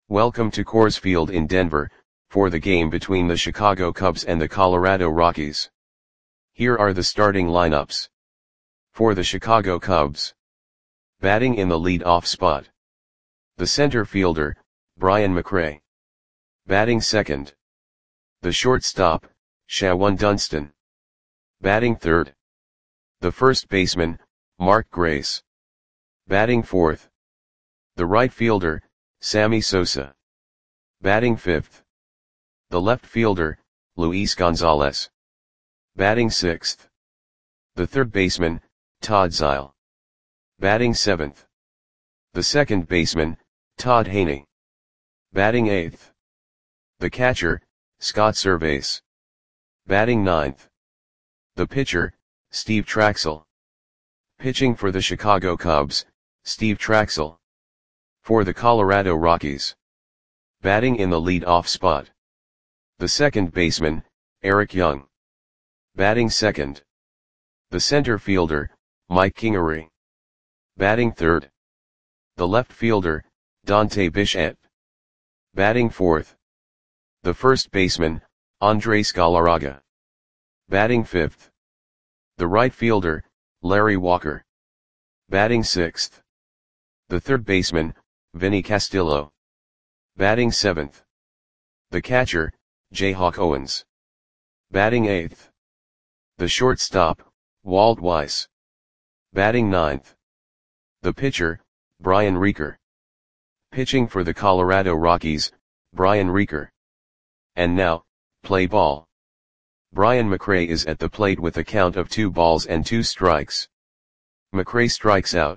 Welcome to Coors Field in Denver, for the game between the Chicago Cubs and the Colorado Rockies. Here are the starting lineups. For the Chicago Cubs. Batting in the lead-off spot. The center fielder, Brian McRae. Batting second. The shortstop, Shawon Dunston. Batting third. The first baseman, Mark Grace. Batting fourth. The right fielder, Sammy Sosa. Batting fifth. The left fielder, Luis Gonzalez. Batting sixth. The third baseman, Todd Zeile. Batting seventh. The second baseman, Todd Haney. Batting eighth. The catcher, Scott Servais. Batting ninth. The pitcher, Steve Trachsel. Pitching for the Chicago Cubs, Steve Trachsel. For the Colorado Rockies. Batting in the lead-off spot. The second baseman, Eric Young. Batting second. The center fielder, Mike Kingery. Batting third. The left fielder, Dante Bichette. Batting fourth. The first baseman, Andres Galarraga. Batting fifth. The right fielder, Larry Walker. Batting sixth. The third baseman, Vinny Castillo. Batting seventh. The catcher, Jayhawk Owens. Batting eighth. The shortstop, Walt Weiss. Batting ninth. The pitcher, Brian Reeker. Pitching for the Colorado Rockies, Brian Reeker. And now, play ball. Brian McRae is at the plate with a count of 2 balls and 2 strikes. McRae strikes out.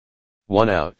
1 out.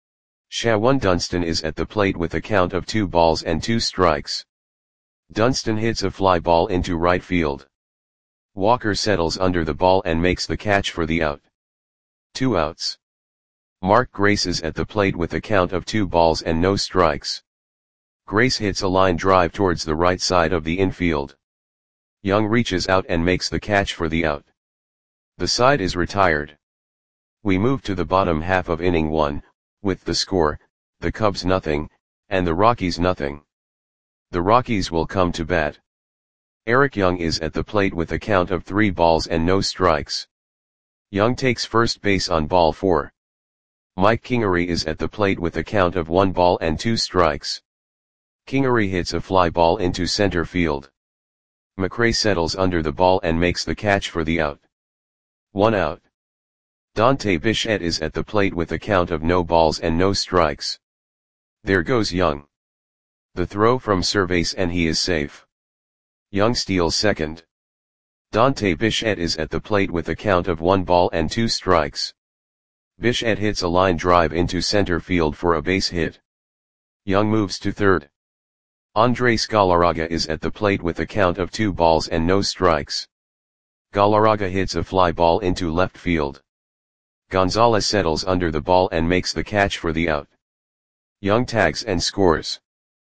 Shawon Dunston is at the plate with a count of 2 balls and 2 strikes. Dunston hits a fly ball into right field. Walker settles under the ball and makes the catch for the out. 2 outs. Mark Grace is at the plate with a count of 2 balls and no strikes. Grace hits a line drive towards the right side of the infield. Young reaches out and makes the catch for the out. The side is retired. We move to the bottom half of inning 1, with the score, the Cubs nothing, and the Rockies nothing. The Rockies will come to bat. Eric Young is at the plate with a count of 3 balls and no strikes. Young takes first base on ball 4. Mike Kingery is at the plate with a count of 1 ball and 2 strikes. Kingery hits a fly ball into center field. McRae settles under the ball and makes the catch for the out. 1 out. Dante Bichette is at the plate with a count of no balls and no strikes. There goes Young. The throw from Servais and he is safe. Young steals second. Dante Bichette is at the plate with a count of 1 ball and 2 strikes. Bichette hits a line drive into center field for a base hit. Young moves to third. Andres Galarraga is at the plate with a count of 2 balls and no strikes. Galarraga hits a fly ball into left field. Gonzalez settles under the ball and makes the catch for the out. Young tags and scores.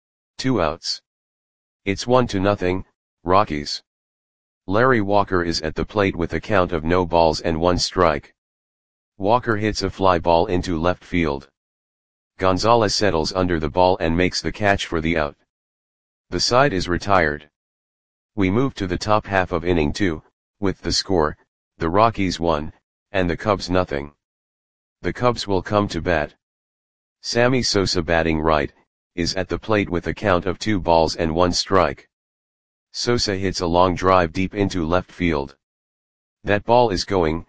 2 outs. It's 1-0, Rockies. Larry Walker is at the plate with a count of no balls and 1 strike. Walker hits a fly ball into left field. Gonzalez settles under the ball and makes the catch for the out. The side is retired. We move to the top half of inning 2, with the score, the Rockies 1, and the Cubs nothing. The Cubs will come to bat. Sammy Sosa batting right, is at the plate with a count of 2 balls and 1 strike. Sosa hits a long drive deep into left field. That ball is gone.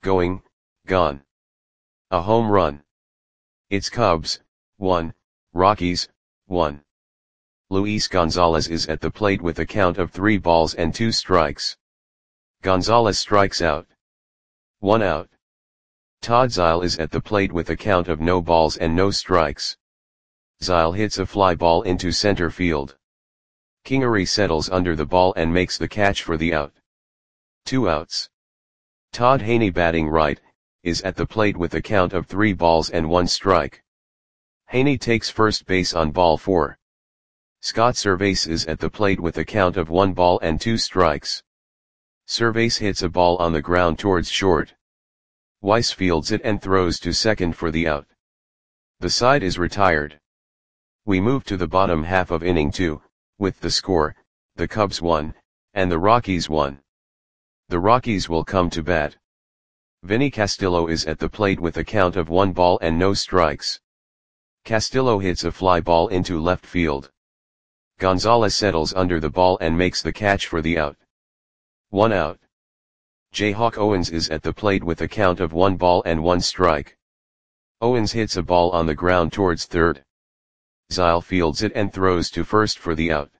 A home run. It's Cubs, 1, Rockies, 1. Luis Gonzalez is at the plate with a count of 3 balls and 2 strikes. Gonzalez strikes out. 1 out. Todd Zeile is at the plate with a count of no balls and no strikes. Zeile hits a fly ball into center field. Kingery settles under the ball and makes the catch for the out. 2 outs. Todd Haney batting right, is at the plate with a count of 3 balls and 1 strike. Haney takes first base on ball 4. Scott Servais is at the plate with a count of 1 ball and 2 strikes. Servais hits a ball on the ground towards short. Weiss fields it and throws to second for the out. The side is retired. We move to the bottom half of inning 2, with the score, the Cubs 1, and the Rockies 1. The Rockies will come to bat. Vinny Castillo is at the plate with a count of 1 ball and no strikes. Castillo hits a fly ball into left field. Gonzalez settles under the ball and makes the catch for the out. 1 out. Jayhawk Owens is at the plate with a count of 1 ball and 1 strike. Owens hits a ball on the ground towards third. Zile fields it and throws to first for the out.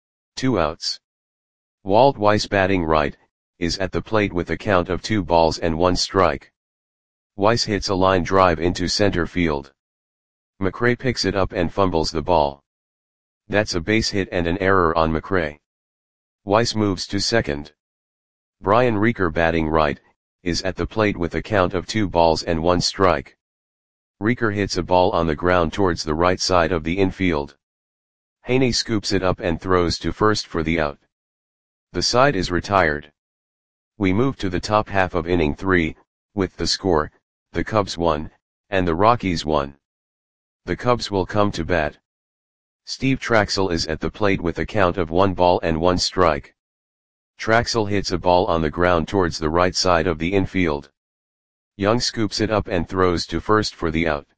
2 outs. Walt Weiss, batting right, is at the plate with a count of 2 balls and 1 strike. Weiss hits a line drive into center field. McRae picks it up and fumbles the ball. That's a base hit and an error on McRae. Weiss moves to second. Brian Reeker, batting right, is at the plate with a count of 2 balls and 1 strike. Reeker hits a ball on the ground towards the right side of the infield. Haney scoops it up and throws to first for the out. The side is retired. We move to the top half of inning 3, with the score, the Cubs 1, and the Rockies 1. The Cubs will come to bat. Steve Traxel is at the plate with a count of 1 ball and 1 strike. Traxel hits a ball on the ground towards the right side of the infield. Young scoops it up and throws to first for the out.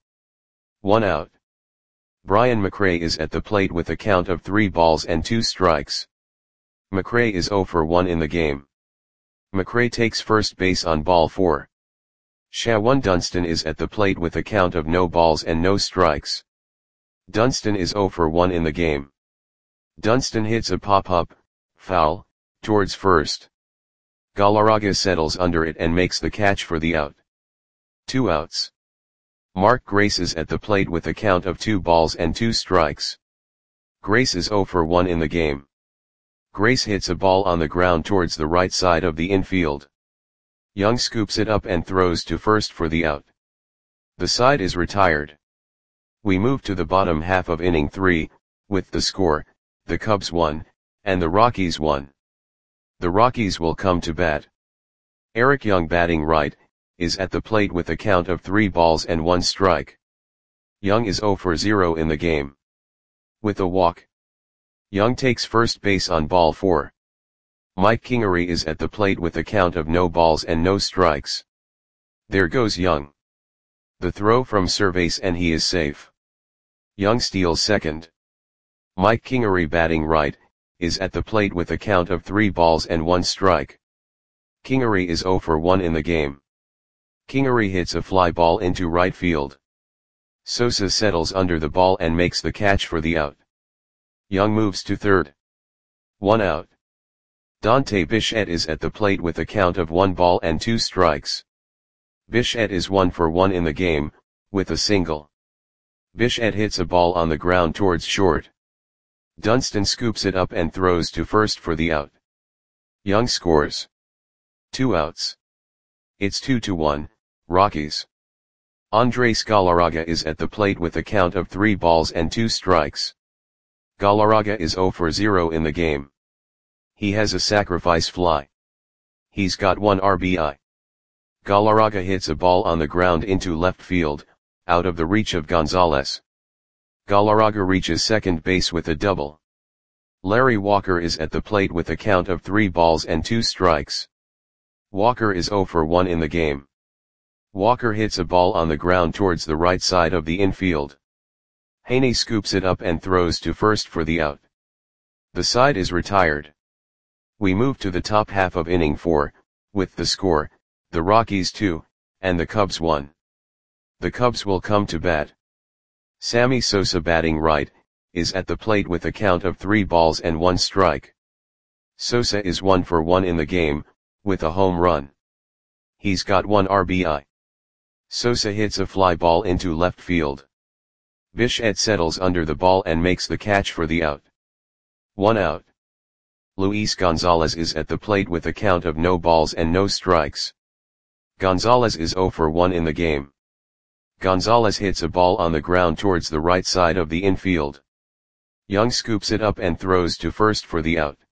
1 out. Brian McRae is at the plate with a count of 3 balls and 2 strikes. McRae is 0 for 1 in the game. McRae takes first base on ball 4. Shawan Dunston is at the plate with a count of no balls and no strikes. Dunston is 0 for 1 in the game. Dunston hits a pop-up, foul, towards first. Galarraga settles under it and makes the catch for the out. 2 outs. Mark Grace is at the plate with a count of 2 balls and 2 strikes. Grace is 0 for 1 in the game. Grace hits a ball on the ground towards the right side of the infield. Young scoops it up and throws to first for the out. The side is retired. We move to the bottom half of inning 3, with the score, the Cubs 1, and the Rockies 1. The Rockies will come to bat. Eric Young, batting right, is at the plate with a count of 3 balls and 1 strike. Young is 0 for 0 in the game. With a walk. Young takes first base on ball 4. Mike Kingery is at the plate with a count of no balls and no strikes. There goes Young. The throw from Cervase and he is safe. Young steals second. Mike Kingery, batting right, is at the plate with a count of 3 balls and 1 strike. Kingery is 0 for 1 in the game. Kingery hits a fly ball into right field. Sosa settles under the ball and makes the catch for the out. Young moves to third. 1 out. Dante Bichette is at the plate with a count of 1 ball and 2 strikes. Bichette is 1 for 1 in the game, with a single. Bichette hits a ball on the ground towards short. Dunston scoops it up and throws to first for the out. Young scores. 2 outs. It's 2-1, Rockies. Andres Galarraga is at the plate with a count of 3 balls and 2 strikes. Galarraga is 0 for 0 in the game. He has a sacrifice fly. He's got 1 RBI. Galarraga hits a ball on the ground into left field, out of the reach of Gonzalez. Galarraga reaches second base with a double. Larry Walker is at the plate with a count of 3 balls and 2 strikes. Walker is 0 for 1 in the game. Walker hits a ball on the ground towards the right side of the infield. Haney scoops it up and throws to first for the out. The side is retired. We move to the top half of inning 4, with the score, the Rockies 2, and the Cubs 1. The Cubs will come to bat. Sammy Sosa, batting right, is at the plate with a count of 3 balls and 1 strike. Sosa is 1 for 1 in the game, with a home run. He's got 1 RBI. Sosa hits a fly ball into left field. Bichette settles under the ball and makes the catch for the out. 1 out. Luis Gonzalez is at the plate with a count of no balls and no strikes. Gonzalez is 0 for 1 in the game. Gonzalez hits a ball on the ground towards the right side of the infield. Young scoops it up and throws to first for the out.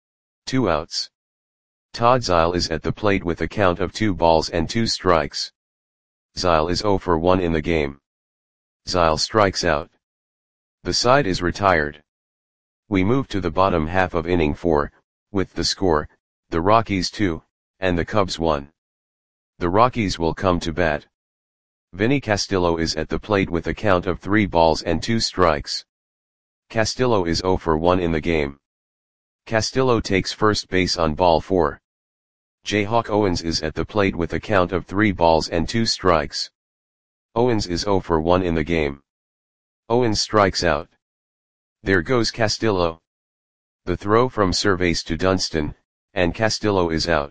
2 outs. Todd Zile is at the plate with a count of 2 balls and 2 strikes. Zile is 0 for 1 in the game. Zile strikes out. The side is retired. We move to the bottom half of inning 4, with the score, the Rockies 2, and the Cubs 1. The Rockies will come to bat. Vinny Castillo is at the plate with a count of 3 balls and 2 strikes. Castillo is 0 for 1 in the game. Castillo takes first base on ball 4. Jayhawk Owens is at the plate with a count of 3 balls and 2 strikes. Owens is 0 for 1 in the game. Owens strikes out. There goes Castillo. The throw from Cervais to Dunston, and Castillo is out.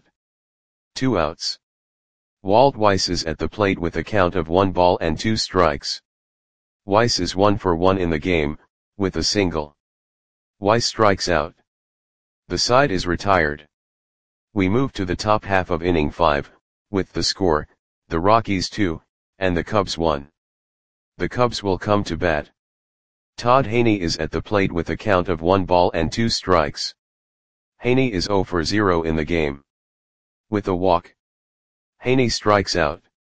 2 outs. Walt Weiss is at the plate with a count of 1 ball and 2 strikes. Weiss is 1 for 1 in the game, with a single. Weiss strikes out. The side is retired. We move to the top half of inning 5, with the score, the Rockies 2, and the Cubs 1. The Cubs will come to bat. Todd Haney is at the plate with a count of 1 ball and 2 strikes. Haney is 0 for 0 in the game. With a walk. Haney strikes out.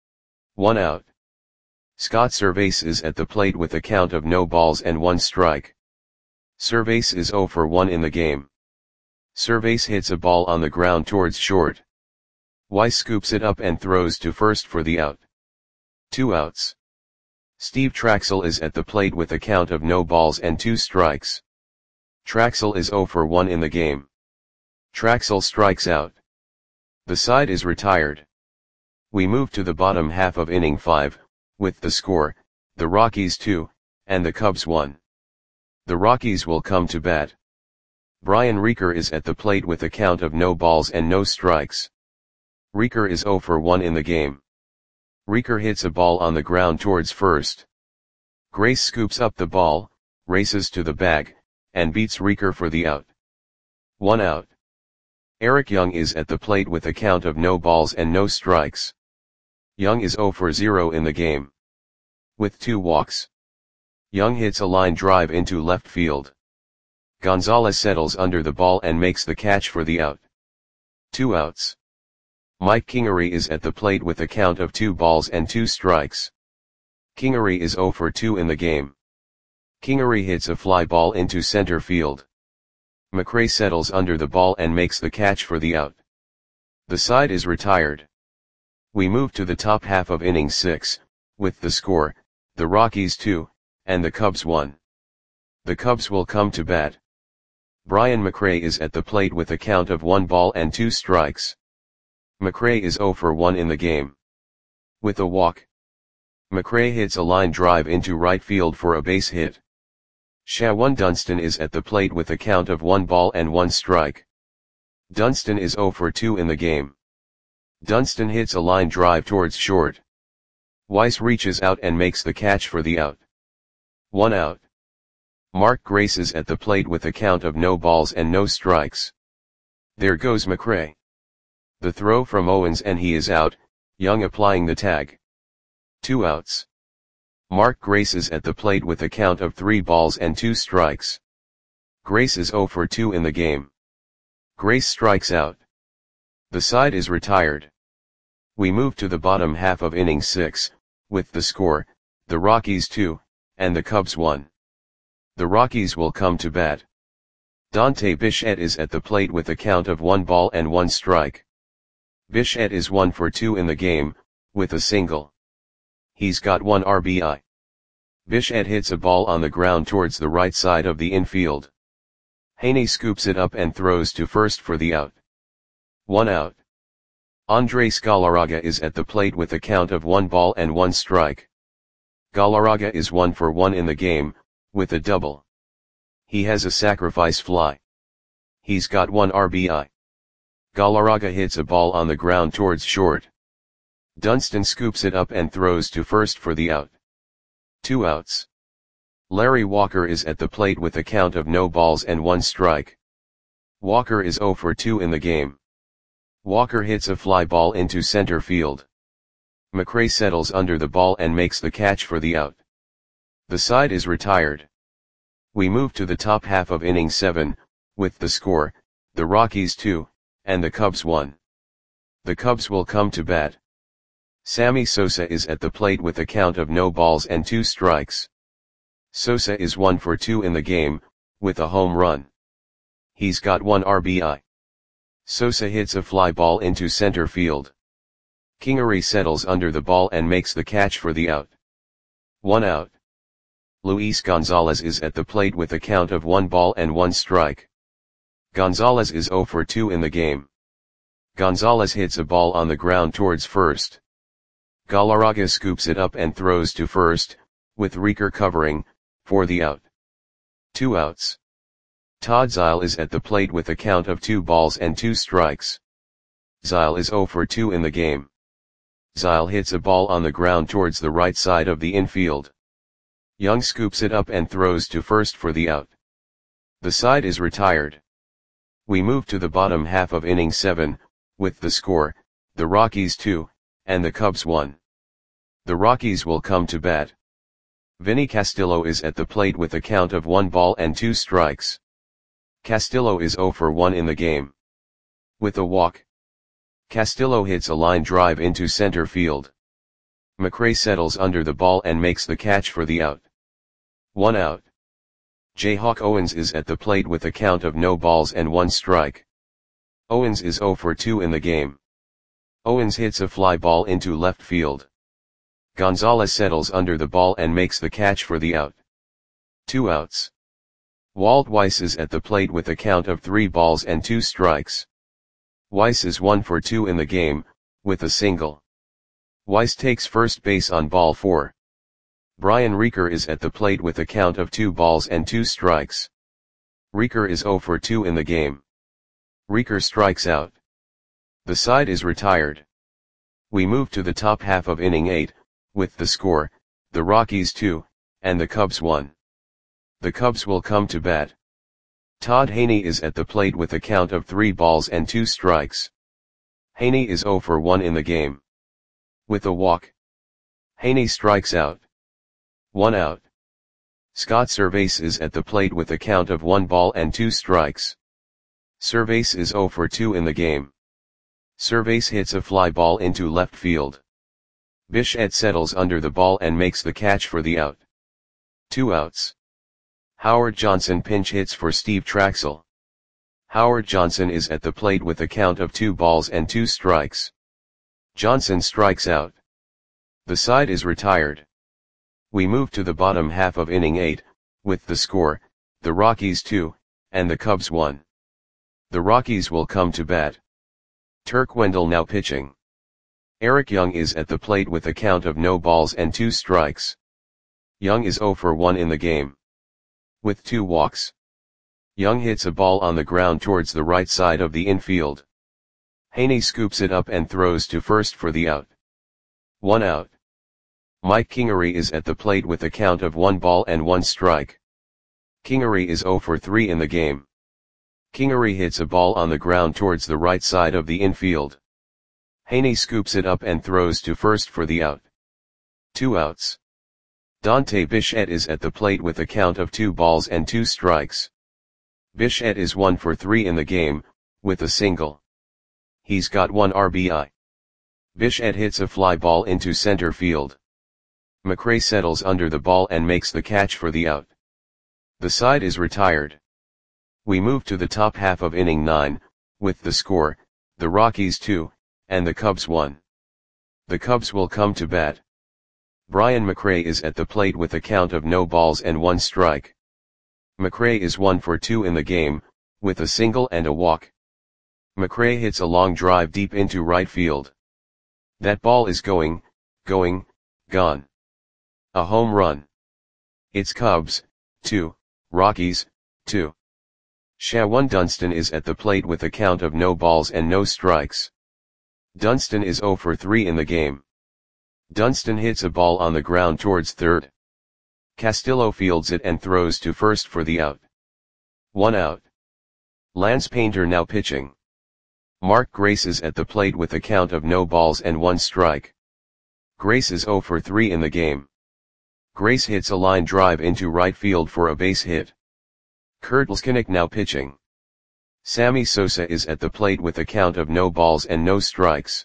1 out. Scott Cervais is at the plate with a count of no balls and 1 strike. Cervais is 0 for 1 in the game. Cervais hits a ball on the ground towards short. Weiss scoops it up and throws to first for the out. 2 outs. Steve Traxel is at the plate with a count of no balls and 2 strikes. Traxel is 0 for 1 in the game. Traxel strikes out. The side is retired. We move to the bottom half of inning 5, with the score, the Rockies 2, and the Cubs 1. The Rockies will come to bat. Brian Reeker is at the plate with a count of no balls and no strikes. Reeker is 0 for 1 in the game. Reeker hits a ball on the ground towards first. Grace scoops up the ball, races to the bag, and beats Reeker for the out. 1 out. Eric Young is at the plate with a count of no balls and no strikes. Young is 0 for 0 in the game. With 2 walks. Young hits a line drive into left field. Gonzalez settles under the ball and makes the catch for the out. 2 outs. Mike Kingery is at the plate with a count of 2 balls and 2 strikes. Kingery is 0 for 2 in the game. Kingery hits a fly ball into center field. McRae settles under the ball and makes the catch for the out. The side is retired. We move to the top half of inning 6, with the score, the Rockies 2, and the Cubs 1. The Cubs will come to bat. Brian McRae is at the plate with a count of 1 ball and 2 strikes. McRae is 0 for 1 in the game. With a walk. McRae hits a line drive into right field for a base hit. Shawan Dunston is at the plate with a count of 1 ball and 1 strike. Dunston is 0 for 2 in the game. Dunston hits a line drive towards short. Weiss reaches out and makes the catch for the out. 1 out. Mark Grace is at the plate with a count of no balls and no strikes. There goes McRae. The throw from Owens and he is out, Young applying the tag. 2 outs. Mark Grace is at the plate with a count of 3 balls and 2 strikes. Grace is 0 for 2 in the game. Grace strikes out. The side is retired. We move to the bottom half of inning 6, with the score, the Rockies 2, and the Cubs 1. The Rockies will come to bat. Dante Bichette is at the plate with a count of 1 ball and 1 strike. Bichette is 1 for 2 in the game, with a single. He's got 1 RBI. Bichette hits a ball on the ground towards the right side of the infield. Haney scoops it up and throws to first for the out. 1 out. Andres Galarraga is at the plate with a count of 1 ball and 1 strike. Galarraga is 1 for 1 in the game, with a double. He has a sacrifice fly. He's got 1 RBI. Galarraga hits a ball on the ground towards short. Dunston scoops it up and throws to first for the out. 2 outs. Larry Walker is at the plate with a count of no balls and 1 strike. Walker is 0 for 2 in the game. Walker hits a fly ball into center field. McRae settles under the ball and makes the catch for the out. The side is retired. We move to the top half of inning 7, with the score, the Rockies 2, and the Cubs 1. The Cubs will come to bat. Sammy Sosa is at the plate with a count of no balls and 2 strikes. Sosa is 1 for 2 in the game, with a home run. He's got 1 RBI. Sosa hits a fly ball into center field. Kingery settles under the ball and makes the catch for the out. 1 out. Luis Gonzalez is at the plate with a count of 1 ball and 1 strike. Gonzalez is 0 for 2 in the game. Gonzalez hits a ball on the ground towards first. Galarraga scoops it up and throws to first, with Ricker covering, for the out. 2 outs. Todd Zeile is at the plate with a count of 2 balls and 2 strikes. Zeile is 0 for 2 in the game. Zeile hits a ball on the ground towards the right side of the infield. Young scoops it up and throws to first for the out. The side is retired. We move to the bottom half of inning 7, with the score, the Rockies 2, and the Cubs 1. The Rockies will come to bat. Vinny Castillo is at the plate with a count of 1 ball and 2 strikes. Castillo is 0 for 1 in the game. With a walk. Castillo hits a line drive into center field. McRae settles under the ball and makes the catch for the out. 1 out. Jayhawk Owens is at the plate with a count of no balls and 1 strike. Owens is 0 for 2 in the game. Owens hits a fly ball into left field. Gonzalez settles under the ball and makes the catch for the out. 2 outs. Walt Weiss is at the plate with a count of 3 balls and 2 strikes. Weiss is 1 for 2 in the game, with a single. Weiss takes first base on ball 4. Brian Reeker is at the plate with a count of 2 balls and 2 strikes. Reeker is 0 for 2 in the game. Reeker strikes out. The side is retired. We move to the top half of inning 8, with the score, the Rockies 2, and the Cubs 1. The Cubs will come to bat. Todd Haney is at the plate with a count of 3 balls and 2 strikes. Haney is 0 for 1 in the game. With a walk. Haney strikes out. 1 out. Scott Servais is at the plate with a count of 1 ball and 2 strikes. Servais is 0 for 2 in the game. Servais hits a fly ball into left field. Bichette settles under the ball and makes the catch for the out. 2 outs. Howard Johnson pinch hits for Steve Traxel. Howard Johnson is at the plate with a count of 2 balls and 2 strikes. Johnson strikes out. The side is retired. We move to the bottom half of inning 8, with the score, the Rockies 2, and the Cubs 1. The Rockies will come to bat. Turk Wendell now pitching. Eric Young is at the plate with a count of no balls and 2 strikes. Young is 0 for 1 in the game. With 2 walks. Young hits a ball on the ground towards the right side of the infield. Haney scoops it up and throws to first for the out. 1 out. Mike Kingery is at the plate with a count of 1 ball and 1 strike. Kingery is 0 for 3 in the game. Kingery hits a ball on the ground towards the right side of the infield. Haney scoops it up and throws to first for the out. 2 outs. Dante Bichette is at the plate with a count of 2 balls and 2 strikes. Bichette is 1 for 3 in the game, with a single. He's got 1 RBI. Bichette hits a fly ball into center field. McRae settles under the ball and makes the catch for the out. The side is retired. We move to the top half of inning 9, with the score, the Rockies 2, and the Cubs 1. The Cubs will come to bat. Brian McRae is at the plate with a count of no balls and 1 strike. McRae is 1 for 2 in the game, with a single and a walk. McRae hits a long drive deep into right field. That ball is going, gone. A home run. It's Cubs, 2, Rockies, 2. Shawan Dunston is at the plate with a count of no balls and no strikes. Dunston is 0 for 3 in the game. Dunston hits a ball on the ground towards third. Castillo fields it and throws to first for the out. 1 out. Lance Painter now pitching. Mark Grace is at the plate with a count of no balls and 1 strike. Grace is 0 for 3 in the game. Grace hits a line drive into right field for a base hit. Kurt Leskinick now pitching. Sammy Sosa is at the plate with a count of no balls and no strikes.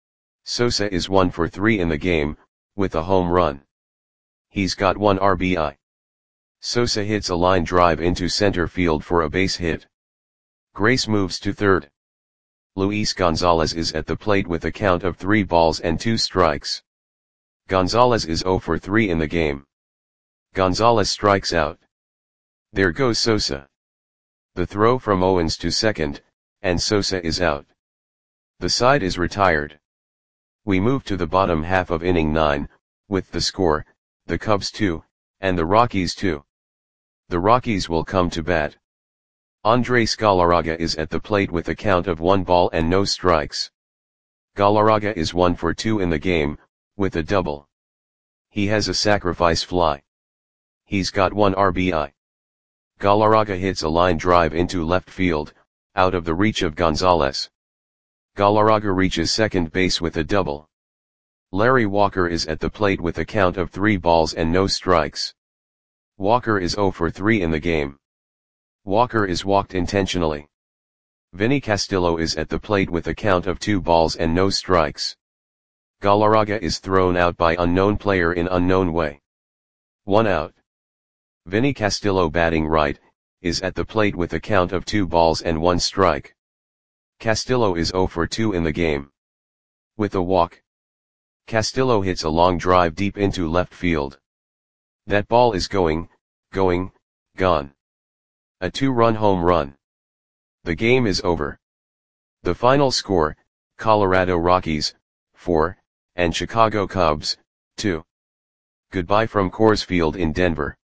Sosa is 1 for 3 in the game, with a home run. He's got 1 RBI. Sosa hits a line drive into center field for a base hit. Grace moves to third. Luis Gonzalez is at the plate with a count of 3 balls and 2 strikes. Gonzalez is 0 for 3 in the game. Gonzalez strikes out. There goes Sosa. The throw from Owens to second, and Sosa is out. The side is retired. We move to the bottom half of inning 9, with the score, the Cubs 2, and the Rockies 2. The Rockies will come to bat. Andres Galarraga is at the plate with a count of 1 ball and no strikes. Galarraga is 1 for 2 in the game, with a double. He has a sacrifice fly. He's got 1 RBI. Galarraga hits a line drive into left field, out of the reach of Gonzalez. Galarraga reaches second base with a double. Larry Walker is at the plate with a count of 3 balls and no strikes. Walker is 0 for 3 in the game. Walker is walked intentionally. Vinny Castillo is at the plate with a count of 2 balls and no strikes. Galarraga is thrown out by unknown player in unknown way. 1 out. Vinny Castillo, batting right, is at the plate with a count of 2 balls and 1 strike. Castillo is 0 for 2 in the game. With a walk, Castillo hits a long drive deep into left field. That ball is gone. A 2-run home run. The game is over. The final score, Colorado Rockies, 4, and Chicago Cubs, 2. Goodbye from Coors Field in Denver.